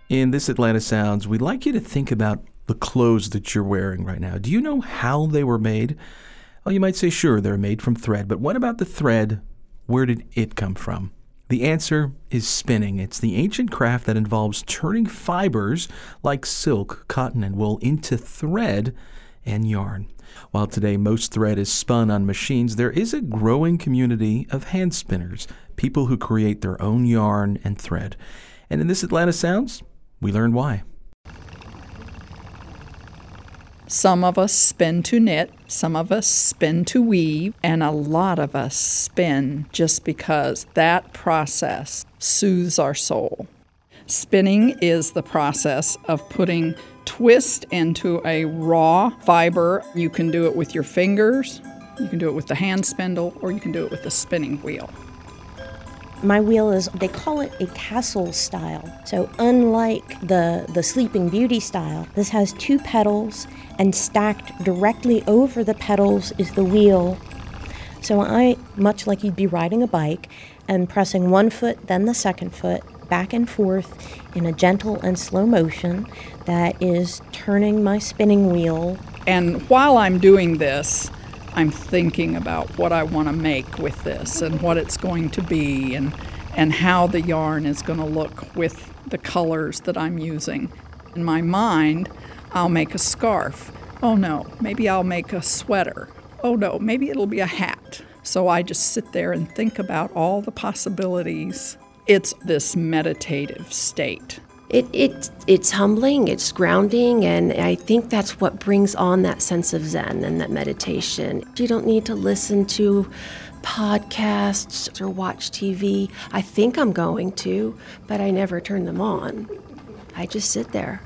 In this Atlanta Sounds, we'd like you to think about the clothes that you're wearing right now. Do you know how they were made? Well, you might say, sure, they're made from thread, but what about the thread? Where did it come from? The answer is spinning. It's the ancient craft that involves turning fibers like silk, cotton, and wool into thread and yarn. While today most thread is spun on machines, there is a growing community of hand spinners, people who create their own yarn and thread. And in this Atlanta Sounds, we learn why. Some of us spin to knit, some of us spin to weave, and a lot of us spin just because that process soothes our soul. Spinning is the process of putting twist into a raw fiber. You can do it with your fingers, you can do it with the hand spindle, or you can do it with the spinning wheel. My wheel is, they call it a castle style. So unlike the Sleeping Beauty style, this has two pedals, and stacked directly over the pedals is the wheel. So I, much like you'd be riding a bike, am pressing one foot, then the second foot, back and forth in a gentle and slow motion that is turning my spinning wheel. And while I'm doing this, I'm thinking about what I want to make with this and what it's going to be and how the yarn is going to look with the colors that I'm using. In my mind, I'll make a scarf. Oh no, maybe I'll make a sweater. Oh no, maybe it'll be a hat. So I just sit there and think about all the possibilities. It's this meditative state. It's humbling, it's grounding, and I think that's what brings on that sense of Zen and that meditation. You don't need to listen to podcasts or watch TV. I think I'm going to, but I never turn them on. I just sit there.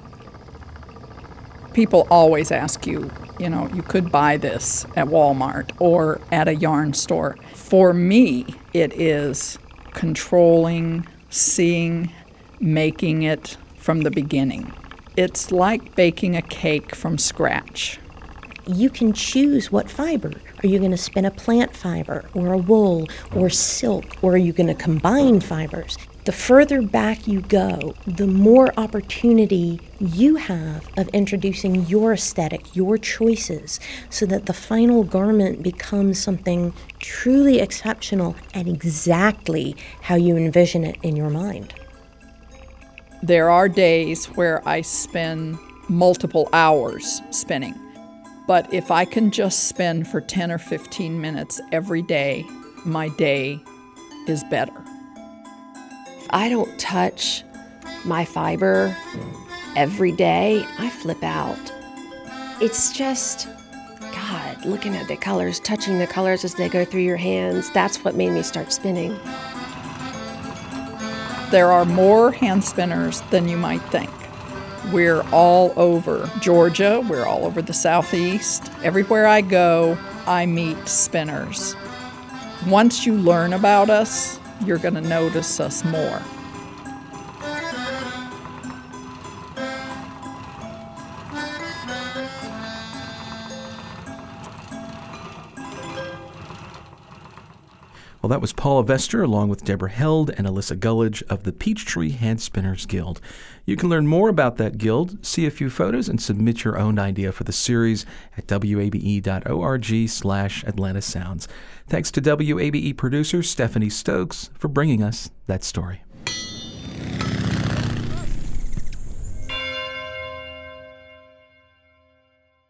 People always ask you, you could buy this at Walmart or at a yarn store. For me, it is controlling, seeing, making it from the beginning. It's like baking a cake from scratch. You can choose what fiber. Are you going to spin a plant fiber or a wool or silk, or are you going to combine fibers? The further back you go, the more opportunity you have of introducing your aesthetic, your choices, so that the final garment becomes something truly exceptional and exactly how you envision it in your mind. There are days where I spend multiple hours spinning, but if I can just spin for 10 or 15 minutes every day, my day is better. If I don't touch my fiber every day, I flip out. It's just, God, looking at the colors, touching the colors as they go through your hands, that's what made me start spinning. There are more hand spinners than you might think. We're all over Georgia, we're all over the Southeast. Everywhere I go, I meet spinners. Once you learn about us, you're going to notice us more. Well, that was Paula Vester along with Deborah Held and Alyssa Gullidge of the Peachtree Hand Spinners Guild. You can learn more about that guild, see a few photos, and submit your own idea for the series at wabe.org/Atlanta Sounds. Thanks to WABE producer Stephanie Stokes for bringing us that story.